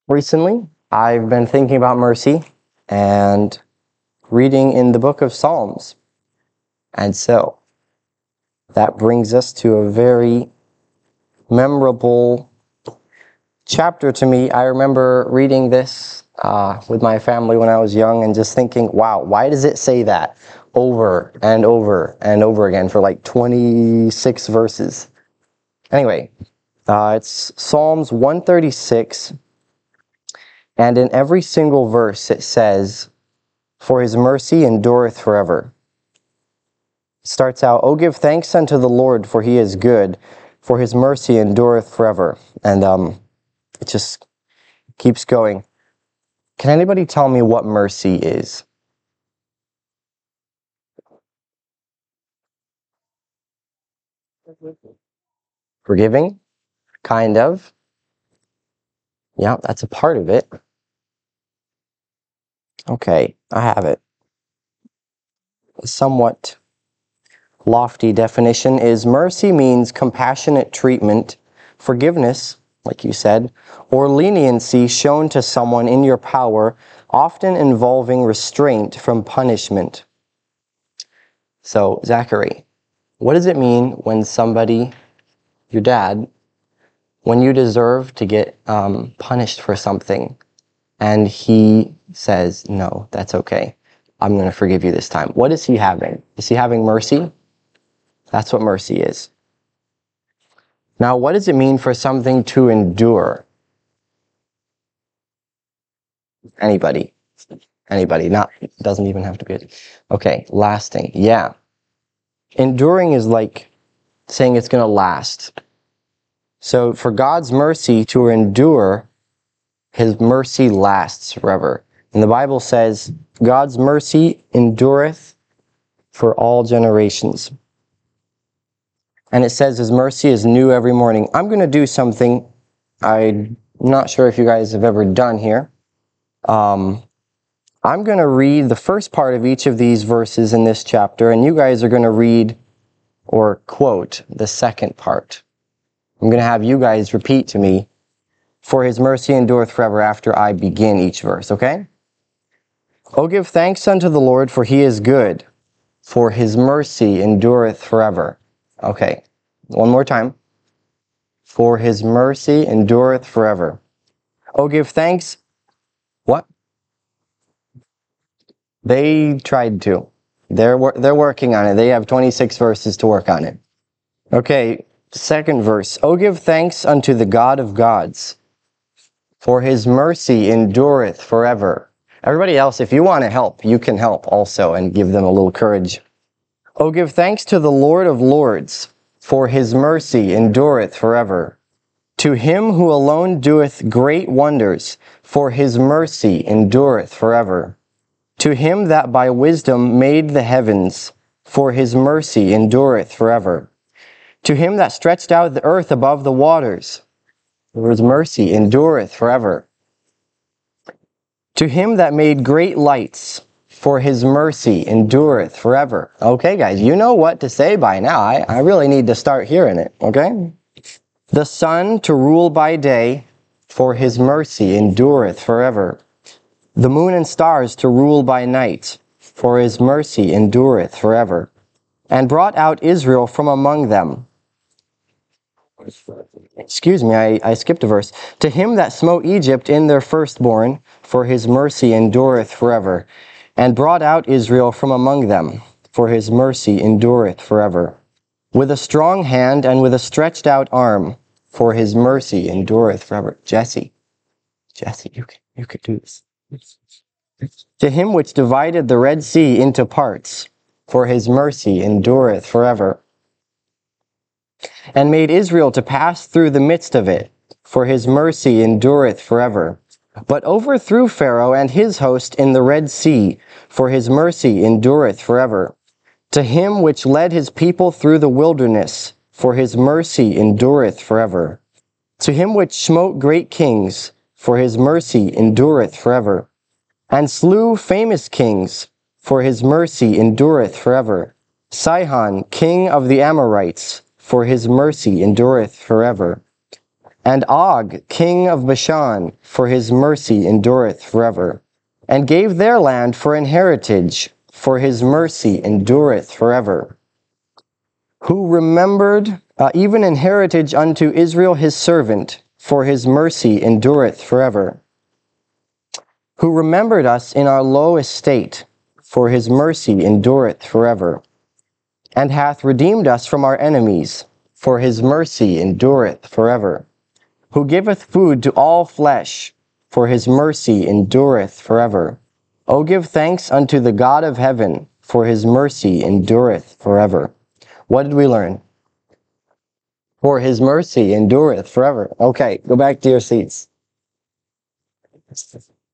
Recently, I've been thinking about mercy and reading in the book of Psalms. And so, that brings us to a very memorable chapter to me. I remember reading this with my family when I was young and just thinking, wow, why does it say that over and over and over again for like 26 verses? Anyway, it's Psalms 136. And in every single verse it says, "For his mercy endureth forever." It starts out, "Oh, give thanks unto the Lord, for he is good, for his mercy endureth forever." And it just keeps going. Can anybody tell me what mercy is? Forgiving? Kind of. Yeah, that's a part of it. Okay, I have it. A somewhat lofty definition is mercy means compassionate treatment, forgiveness, like you said, or leniency shown to someone in your power, often involving restraint from punishment. So, Zachary, what does it mean when somebody, your dad, when you deserve to get punished for something, and he says, "No, that's okay. I'm going to forgive you this time." What is he having? Is he having mercy? That's what mercy is. Now, what does it mean for something to endure? Anybody? Not, doesn't even have to be it. Okay, lasting. Yeah. Enduring is like saying it's going to last. So for God's mercy to endure, his mercy lasts forever. And the Bible says, God's mercy endureth for all generations. And it says his mercy is new every morning. I'm going to do something I'm not sure if you guys have ever done here. I'm going to read the first part of each of these verses in this chapter, and you guys are going to read or quote the second part. I'm going to have you guys repeat to me, "For his mercy endureth forever," after I begin each verse, okay? "Oh, give thanks unto the Lord, for he is good, for his mercy endureth forever." Okay, one more time. "For his mercy endureth forever." "Oh, give thanks." What? They tried to. They're working on it. They have 26 verses to work on it. Okay, second verse. "Oh, give thanks unto the God of gods, for his mercy endureth forever." Everybody else, if you want to help, you can help also and give them a little courage. "Oh, give thanks to the Lord of lords, for his mercy endureth forever. To him who alone doeth great wonders, for his mercy endureth forever. To him that by wisdom made the heavens, for his mercy endureth forever. To him that stretched out the earth above the waters, for his mercy endureth forever. To him that made great lights, for his mercy endureth forever." Okay, guys, you know what to say by now. I really need to start hearing it, okay? "The sun to rule by day, for his mercy endureth forever. The moon and stars to rule by night, for his mercy endureth forever. And brought out Israel from among them." Excuse me, I skipped a verse. "To him that smote Egypt in their firstborn, for his mercy endureth forever. And brought out Israel from among them, for his mercy endureth forever. With a strong hand and with a stretched out arm, for his mercy endureth forever." Jesse, you could do this. "To him which divided the Red Sea into parts, for his mercy endureth forever. And made Israel to pass through the midst of it, for his mercy endureth forever. But overthrew Pharaoh and his host in the Red Sea, for his mercy endureth forever. To him which led his people through the wilderness, for his mercy endureth forever. To him which smote great kings, for his mercy endureth forever. And slew famous kings, for his mercy endureth forever. Sihon, king of the Amorites, for his mercy endureth forever. And Og, king of Bashan, for his mercy endureth forever. And gave their land for an heritage, for his mercy endureth forever. Who remembered even an heritage unto Israel his servant, for his mercy endureth forever. Who remembered us in our low estate, for his mercy endureth forever. And hath redeemed us from our enemies, for his mercy endureth forever. Who giveth food to all flesh, for his mercy endureth forever. O give thanks unto the God of heaven, for his mercy endureth forever. What did we learn? For his mercy endureth forever. Okay, go back to your seats.